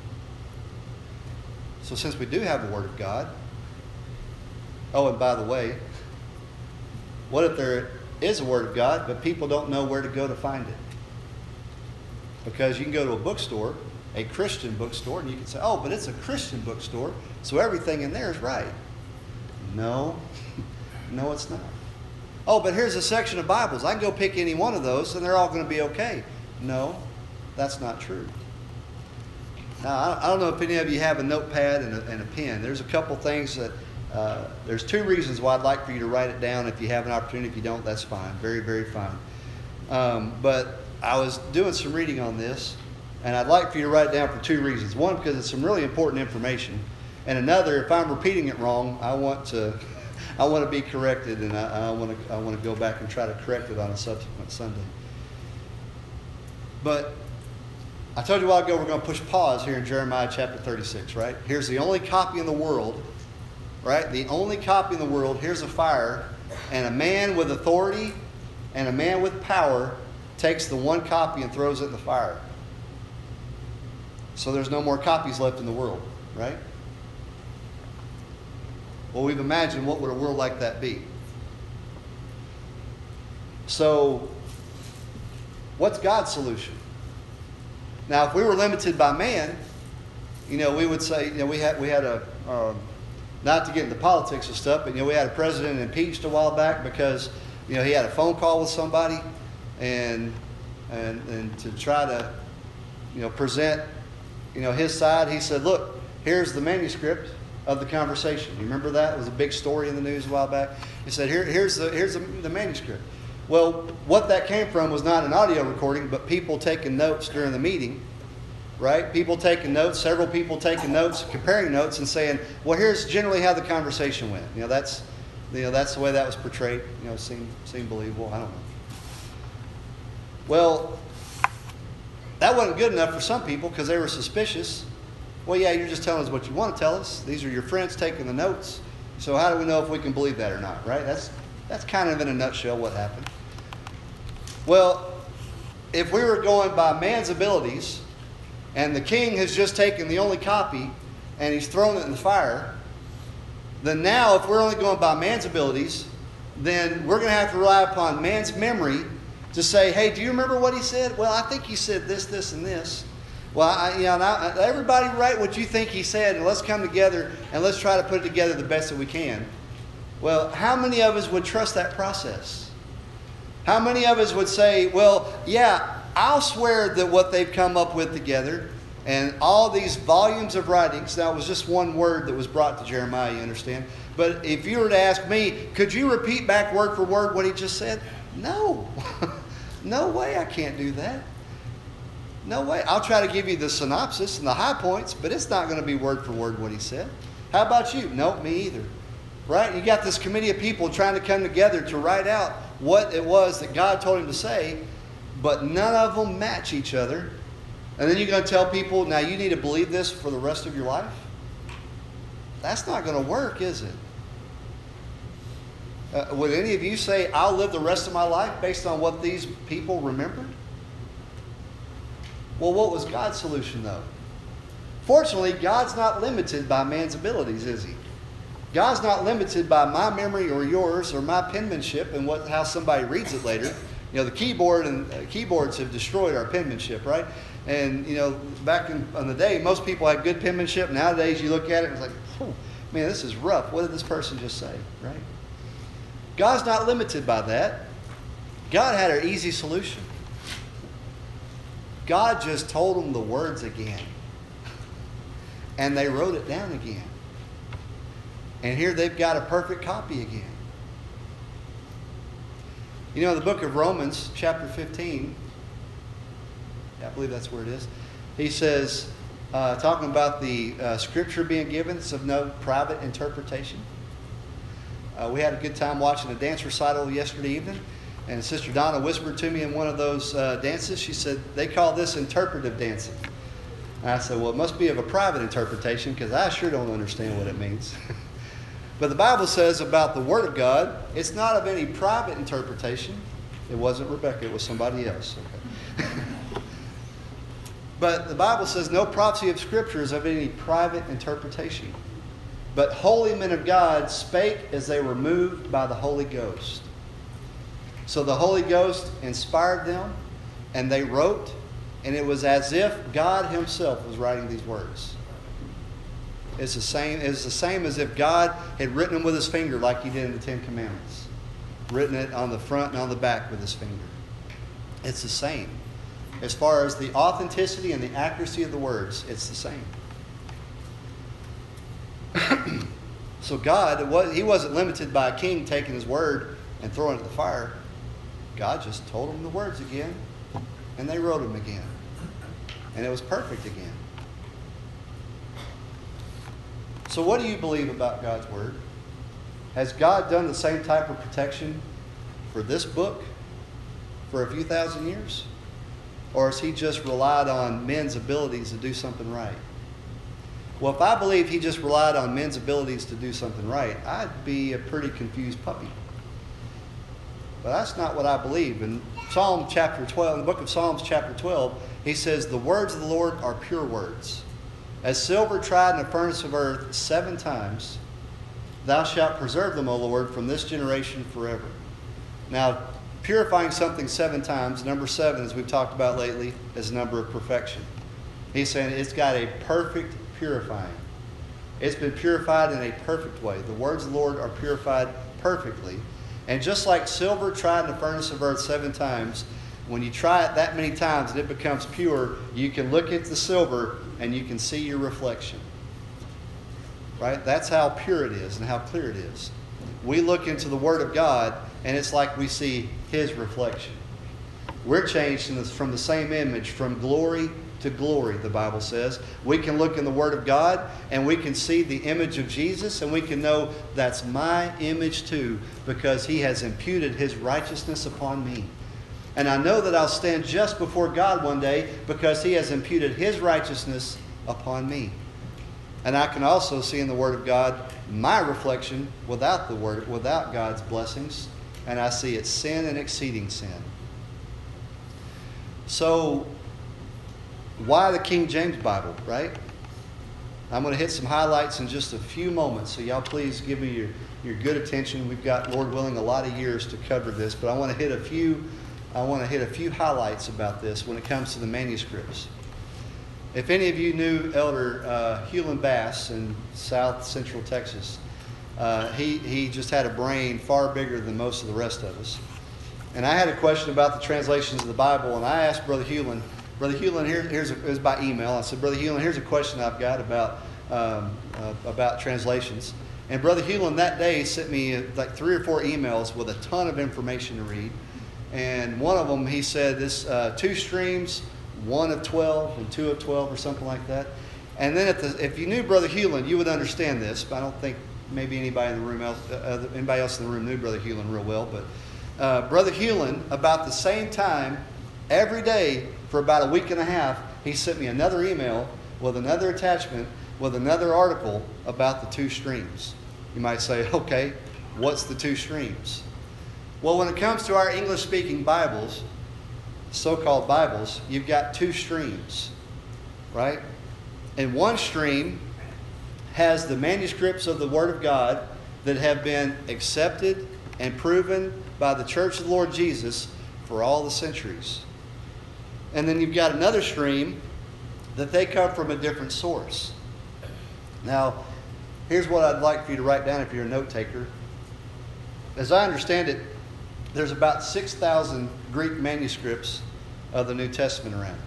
So since we do have the Word of God, oh, and by the way, what if there is a Word of God, but people don't know where to go to find it? Because you can go to a bookstore, a Christian bookstore, and you can say, oh, but it's a Christian bookstore, so everything in there is right. No, no, it's not. Oh, but here's a section of Bibles. I can go pick any one of those, and they're all going to be okay. No, that's not true. Now, I don't know if any of you have a notepad and a, and a pen. There's a couple things that, uh, there's two reasons why I'd like for you to write it down. If you have an opportunity, if you don't, that's fine. Very, very fine. Um, but I was doing some reading on this, and I'd like for you to write it down for two reasons. One, because it's some really important information. And another, if I'm repeating it wrong, I want to, I want to be corrected, and I, I want to, I want to go back and try to correct it on a subsequent Sunday. But I told you a while ago we're going to push pause here in Jeremiah chapter thirty-six, right? Here's the only copy in the world, right? The only copy in the world. Here's a fire, and a man with authority and a man with power takes the one copy and throws it in the fire. So there's no more copies left in the world, right? Well, we've imagined what would a world like that be. So, what's God's solution? Now, if we were limited by man, you know, we would say, you know, we had we had a um, not to get into politics and stuff, but you know, we had a president impeached a while back because you know he had a phone call with somebody, and and and to try to you know present you know his side, he said, look, here's the manuscript of the conversation. You remember that? It was a big story in the news a while back. He said, Here, here's the here's the, the manuscript. Well, what that came from was not an audio recording, but people taking notes during the meeting, right? People taking notes, several people taking notes, comparing notes, and saying, well, here's generally how the conversation went. You know, that's you know that's the way that was portrayed. You know, seemed seemed believable. I don't know. Well, that wasn't good enough for some people because they were suspicious. Well, yeah, you're just telling us what you want to tell us. These are your friends taking the notes. So how do we know if we can believe that or not, right? That's That's kind of in a nutshell what happened. Well, if we were going by man's abilities, and the king has just taken the only copy and he's thrown it in the fire, then now if we're only going by man's abilities, then we're going to have to rely upon man's memory to say, hey, do you remember what he said? Well, I think he said this, this, and this. Well, I, you know, now, everybody write what you think he said, and let's come together and let's try to put it together the best that we can. Well, how many of us would trust that process? How many of us would say, well, yeah, I'll swear that what they've come up with together and all these volumes of writings, now it was just one word that was brought to Jeremiah, you understand? But if you were to ask me, could you repeat back word for word what he just said? No. No way I can't do that. No way. I'll try to give you the synopsis and the high points, but it's not going to be word for word what he said. How about you? Nope, me either. Right? You got this committee of people trying to come together to write out what it was that God told him to say, but none of them match each other. And then you're going to tell people, now you need to believe this for the rest of your life? That's not going to work, is it? Uh, would any of you say, I'll live the rest of my life based on what these people remembered? Well, what was God's solution, though? Fortunately, God's not limited by man's abilities, is he? God's not limited by my memory or yours or my penmanship and what how somebody reads it later. You know, the keyboard and uh, keyboards have destroyed our penmanship, right? And, you know, back in, in the day, most people had good penmanship. Nowadays, you look at it and it's like, oh, man, this is rough. What did this person just say, right? God's not limited by that. God had an easy solution. God just told them the words again. And they wrote it down again. And here they've got a perfect copy again. You know, in the book of Romans, chapter fifteen, I believe that's where it is, he says, uh, talking about the uh, scripture being given, it's of no private interpretation. Uh, we had a good time watching a dance recital yesterday evening, and Sister Donna whispered to me in one of those uh, dances, she said, they call this interpretive dancing. And I said, well, it must be of a private interpretation, because I sure don't understand what it means. But the Bible says about the Word of God, it's not of any private interpretation. It wasn't Rebecca, it was somebody else. Okay. But the Bible says no prophecy of Scripture is of any private interpretation. But holy men of God spake as they were moved by the Holy Ghost. So the Holy Ghost inspired them, and they wrote, and it was as if God himself was writing these words. It's the same, it's the same as if God had written them with his finger like he did in the Ten Commandments. Written it on the front and on the back with his finger. It's the same. As far as the authenticity and the accuracy of the words, it's the same. So God, it was, he wasn't limited by a king taking his word and throwing it in the fire. God just told them the words again, and they wrote them again. And it was perfect again. So what do you believe about God's Word? Has God done the same type of protection for this book for a few thousand years? Or has he just relied on men's abilities to do something right? Well, if I believe he just relied on men's abilities to do something right, I'd be a pretty confused puppy. But that's not what I believe. In Psalm chapter twelve, in the book of Psalms chapter twelve, he says, the words of the Lord are pure words. As silver tried in a furnace of earth seven times, thou shalt preserve them, O Lord, from this generation forever. Now, purifying something seven times, number seven, as we've talked about lately, is a number of perfection. He's saying it's got a perfect purifying. It's been purified in a perfect way. The words of the Lord are purified perfectly. And just like silver tried in a furnace of earth seven times, when you try it that many times and it becomes pure, you can look at the silver and you can see your reflection. Right? That's how pure it is and how clear it is. We look into the Word of God and it's like we see His reflection. We're changed in this, from the same image, from glory to glory, the Bible says. We can look in the Word of God and we can see the image of Jesus, and we can know that's my image too, because He has imputed His righteousness upon me. And I know that I'll stand just before God one day because He has imputed His righteousness upon me. And I can also see in the Word of God my reflection without the Word, without God's blessings. And I see it's sin and exceeding sin. So, why the King James Bible, right? I'm going to hit some highlights in just a few moments. So y'all please give me your, your good attention. We've got, Lord willing, a lot of years to cover this. But I want to hit a few, I want to hit a few highlights about this when it comes to the manuscripts. If any of you knew Elder uh, Hewlin Bass in South Central Texas, uh, he, he just had a brain far bigger than most of the rest of us. And I had a question about the translations of the Bible, and I asked Brother Hewlin, Brother Hewlin, here, here's a, it was by email. I said, Brother Hewlin, here's a question I've got about um, uh, about translations. And Brother Hewlin that day sent me uh, like three or four emails with a ton of information to read. And one of them, he said, this uh, two streams, one of twelve and two of twelve or something like that. And then at the, if you knew Brother Hewlin, you would understand this. But I don't think maybe anybody in the room else, uh, anybody else in the room knew Brother Hewlin real well. But uh, Brother Hewlin, about the same time, every day for about a week and a half, he sent me another email with another attachment with another article about the two streams. You might say, okay, what's the two streams? Well, when it comes to our English-speaking Bibles, so-called Bibles, you've got two streams, right? And one stream has the manuscripts of the Word of God that have been accepted and proven by the Church of the Lord Jesus for all the centuries. And then you've got another stream that they come from a different source. Now, here's what I'd like for you to write down if you're a note taker. As I understand it, there's about six thousand Greek manuscripts of the New Testament around.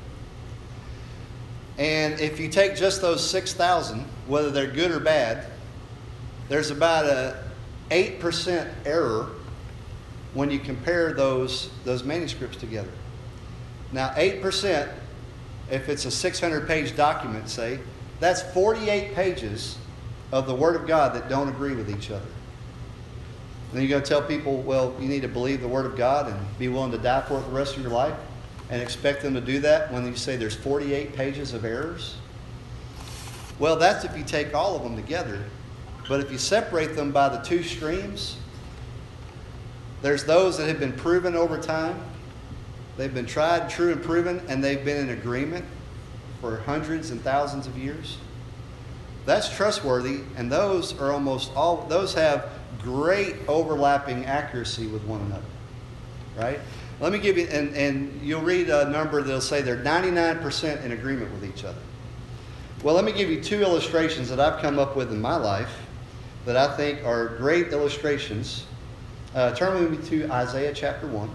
And if you take just those six thousand, whether they're good or bad, there's about a eight percent error when you compare those, those manuscripts together. Now, eight percent, if it's a six hundred page document, say, that's forty-eight pages of the Word of God that don't agree with each other. And you're going to tell people, well, you need to believe the Word of God and be willing to die for it the rest of your life and expect them to do that when you say there's forty-eight pages of errors? Well, that's if you take all of them together. But if you separate them by the two streams, there's those that have been proven over time. They've been tried, true, and proven, and they've been in agreement for hundreds and thousands of years. That's trustworthy, and those are almost all, those have great overlapping accuracy with one another, right? Let me give you, and, and you'll read a number that'll say they're ninety-nine percent in agreement with each other. Well, let me give you two illustrations that I've come up with in my life that I think are great illustrations. Uh, turn with me to Isaiah chapter one.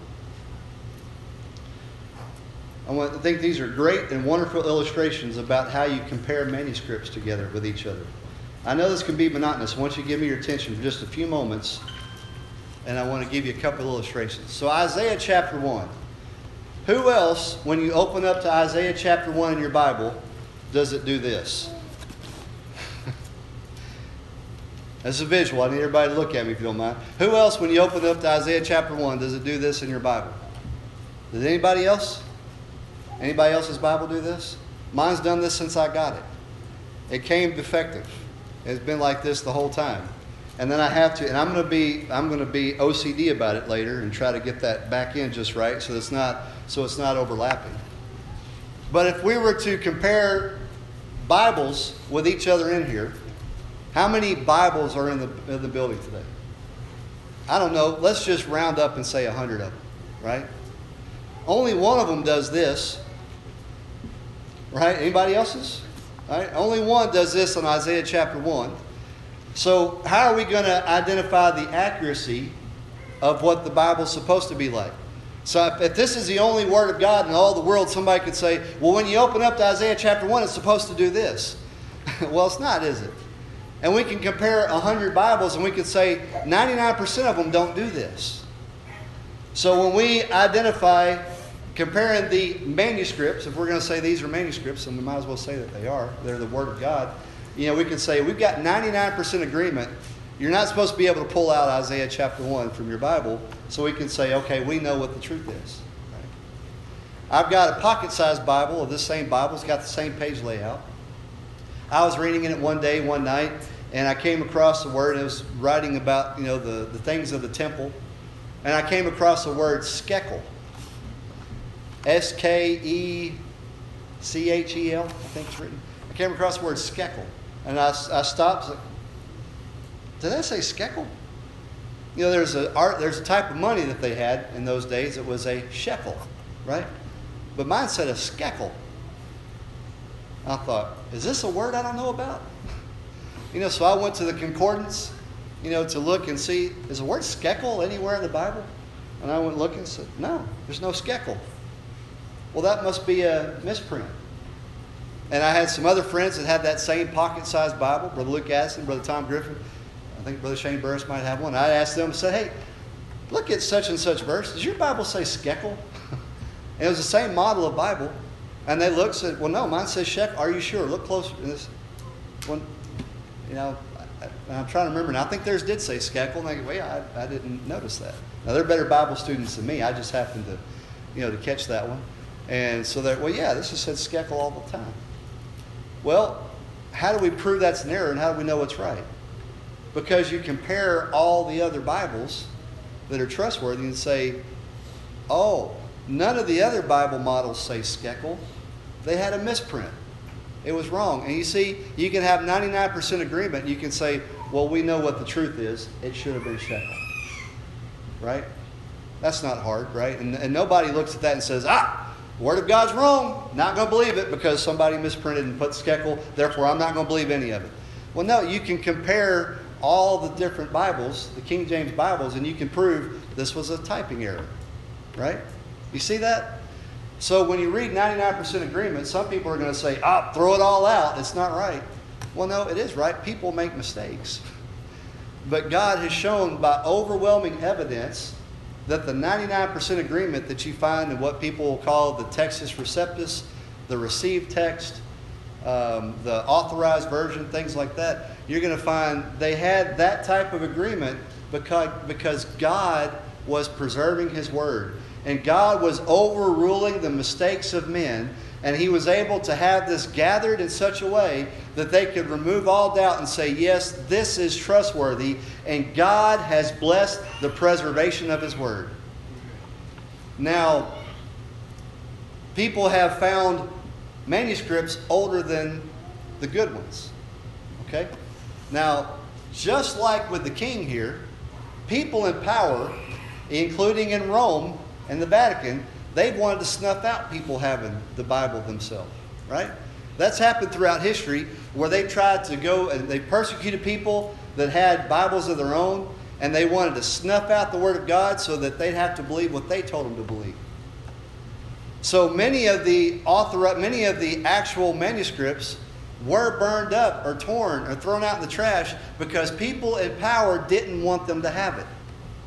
I want to think these are great and wonderful illustrations about how you compare manuscripts together with each other. I know this can be monotonous. I want you to give me your attention for just a few moments, and I want to give you a couple of illustrations. So Isaiah chapter one. Who else, when you open up to Isaiah chapter one in your Bible, does it do this? That's a visual. I need everybody to look at me if you don't mind. Who else, when you open up to Isaiah chapter one, does it do this in your Bible? Does anybody else? Anybody else's Bible do this? Mine's done this since I got it. It came defective. It's been like this the whole time. And then I have to, and I'm going to be, I'm going to be O C D about it later and try to get that back in just right, so it's not, so it's not overlapping. But if we were to compare Bibles with each other in here, how many Bibles are in the in the building today? I don't know. Let's just round up and say a hundred of them, right? Only one of them does this. Right? Anybody else's? Right? Only one does this in Isaiah chapter one. So how are we going to identify the accuracy of what the Bible's supposed to be like? So if, if this is the only Word of God in all the world, somebody could say, well, when you open up to Isaiah chapter one, it's supposed to do this. Well, it's not, is it? And we can compare one hundred Bibles and we could say ninety-nine percent of them don't do this. So when we identify comparing the manuscripts, if we're going to say these are manuscripts, and we might as well say that they are, they're the Word of God, you know, we can say we've got ninety-nine percent agreement. You're not supposed to be able to pull out Isaiah chapter one from your Bible, so we can say, okay, we know what the truth is. Right? I've got a pocket-sized Bible of this same Bible. It's got the same page layout. I was reading in it one day, one night, and I came across the word, and it was writing about, you know, the, the things of the temple. And I came across the word skekel. S K E C H E L, I think it's written. I came across the word skekel. And I, I stopped. Like, did I say skekel? You know, there's a art, there's a type of money that they had in those days. It was a shekel, right? But mine said a skekel. I thought, is this a word I don't know about? You know, so I went to the concordance, you know, to look and see, is the word skekel anywhere in the Bible? And I went looking and said, no, there's no skekel. Well, that must be a misprint. And I had some other friends that had that same pocket-sized Bible, Brother Luke Addison, Brother Tom Griffin. I think Brother Shane Burris might have one. I asked them, I said, hey, look at such and such verse. Does your Bible say skekel? And it was the same model of Bible. And they looked and said, well, no, mine says shekel. Are you sure? Look closer. And this one, you know, I, I'm trying to remember. And I think theirs did say skekel. And I go, well, yeah, I, I didn't notice that. Now, they're better Bible students than me. I just happened to, you know, to catch that one. And so they're, well, yeah, this just said skekel all the time. Well, how do we prove that's an error and how do we know it's right? Because you compare all the other Bibles that are trustworthy and say, oh, none of the other Bible models say skekel. They had a misprint. It was wrong. And you see, you can have ninety-nine percent agreement. You can say, well, we know what the truth is. It should have been shekel. Right? That's not hard, right? And, and nobody looks at that and says, ah, Word of God's wrong. Not going to believe it because somebody misprinted and put skekel. Therefore, I'm not going to believe any of it. Well, no, you can compare all the different Bibles, the King James Bibles, and you can prove this was a typing error. Right? You see that? So when you read ninety-nine percent agreement, some people are going to say, ah, throw it all out. It's not right. Well, no, it is right. People make mistakes. But God has shown by overwhelming evidence that the ninety-nine percent agreement that you find in what people will call the Textus Receptus, the received text, um, the authorized version, things like that, you're going to find they had that type of agreement because, because God was preserving His Word. And God was overruling the mistakes of men. And He was able to have this gathered in such a way that they could remove all doubt and say, yes, this is trustworthy. And God has blessed the preservation of His Word. Now, people have found manuscripts older than the good ones. Okay? Now, just like with the king here, people in power, including in Rome and the Vatican, they've wanted to snuff out people having the Bible themselves, right? That's happened throughout history where they tried to go and they persecuted people that had Bibles of their own, and they wanted to snuff out the Word of God so that they'd have to believe what they told them to believe. So many of the author, many of the actual manuscripts were burned up or torn or thrown out in the trash because people in power didn't want them to have it.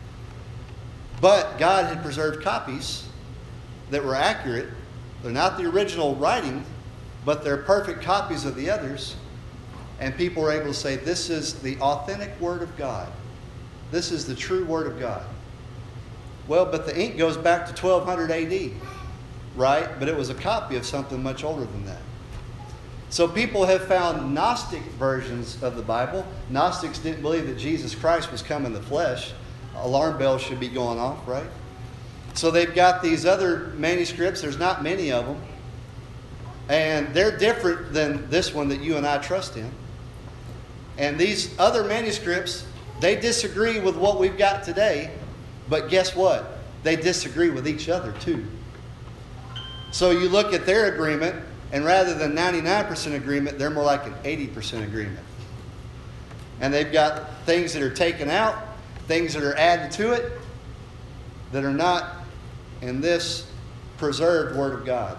But God had preserved copies that were accurate. They're not the original writing, but they're perfect copies of the others. And people were able to say, this is the authentic Word of God. This is the true Word of God. Well, but the ink goes back to twelve hundred A D, right? But it was a copy of something much older than that. So people have found Gnostic versions of the Bible. Gnostics didn't believe that Jesus Christ was come in the flesh. Alarm bells should be going off, right? So they've got these other manuscripts. There's not many of them. And they're different than this one that you and I trust in. And these other manuscripts, they disagree with what we've got today. But guess what? They disagree with each other too. So you look at their agreement, and rather than ninety-nine percent agreement, they're more like an eighty percent agreement. And they've got things that are taken out, things that are added to it, that are not in this preserved Word of God.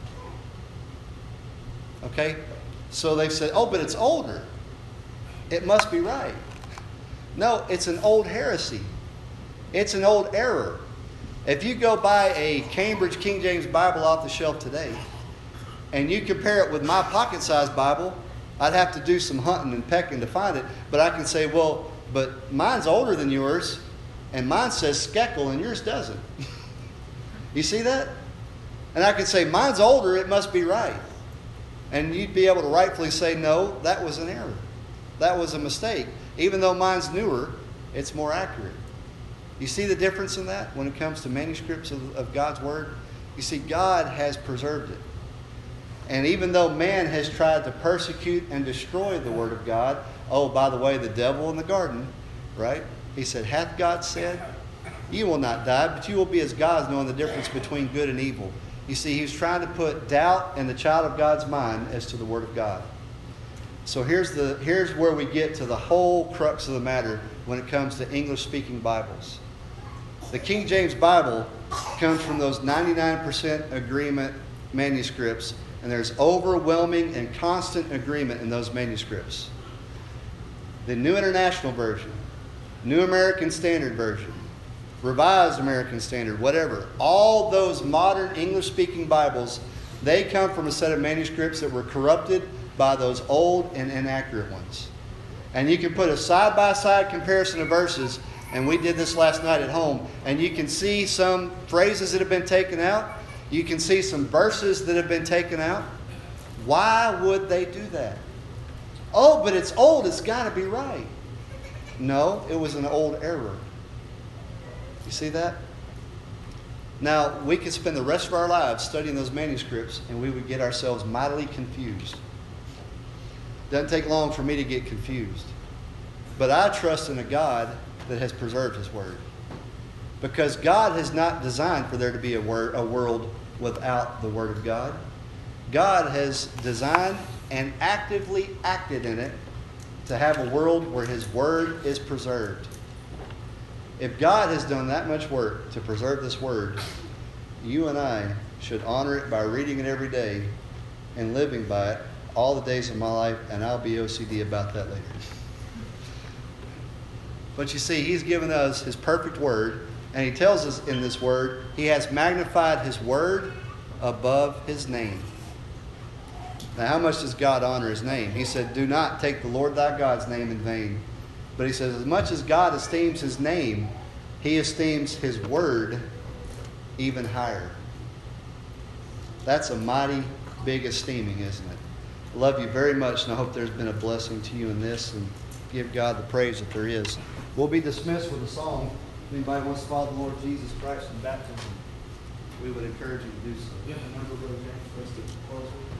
Okay? So they've said, oh, but it's older. It must be right. No, it's an old heresy. It's an old error. If you go buy a Cambridge King James Bible off the shelf today, and you compare it with my pocket-sized Bible, I'd have to do some hunting and pecking to find it. But I can say, well, but mine's older than yours, and mine says skekel, and yours doesn't. You see that? And I can say, mine's older, it must be right. And you'd be able to rightfully say, no, that was an error. That was a mistake. Even though mine's newer, it's more accurate. You see the difference in that when it comes to manuscripts of, of God's Word? You see, God has preserved it. And even though man has tried to persecute and destroy the Word of God, oh, by the way, the devil in the garden, right? He said, hath God said, you will not die, but you will be as gods, knowing the difference between good and evil. You see, he was trying to put doubt in the child of God's mind as to the Word of God. So here's, the, here's where we get to the whole crux of the matter when it comes to English-speaking Bibles. The King James Bible comes from those ninety-nine percent agreement manuscripts, and there's overwhelming and constant agreement in those manuscripts. The New International Version, New American Standard Version, Revised American Standard, whatever, all those modern English-speaking Bibles, they come from a set of manuscripts that were corrupted by those old and inaccurate ones. And you can put a side-by-side comparison of verses, and we did this last night at home, and you can see some phrases that have been taken out. You can see some verses that have been taken out. Why would they do that? Oh, but it's old. It's got to be right. No, it was an old error. You see that? Now, we could spend the rest of our lives studying those manuscripts, and we would get ourselves mightily confused. Doesn't take long for me to get confused. But I trust in a God that has preserved His Word. Because God has not designed for there to be a, word, a world without the Word of God. God has designed and actively acted in it to have a world where His Word is preserved. If God has done that much work to preserve this Word, you and I should honor it by reading it every day and living by it all the days of my life, and I'll be O C D about that later. But you see, He's given us His perfect Word, and He tells us in this Word, He has magnified His Word above His name. Now, how much does God honor His name? He said, do not take the Lord thy God's name in vain. But He says, as much as God esteems His name, He esteems His Word even higher. That's a mighty big esteeming, isn't it? I love you very much, and I hope there's been a blessing to you in this, and give God the praise that there is. We'll be dismissed with a song. If anybody wants to follow the Lord Jesus Christ in baptism, we would encourage you to do so. Yeah, the number, Brother James, for us to close with.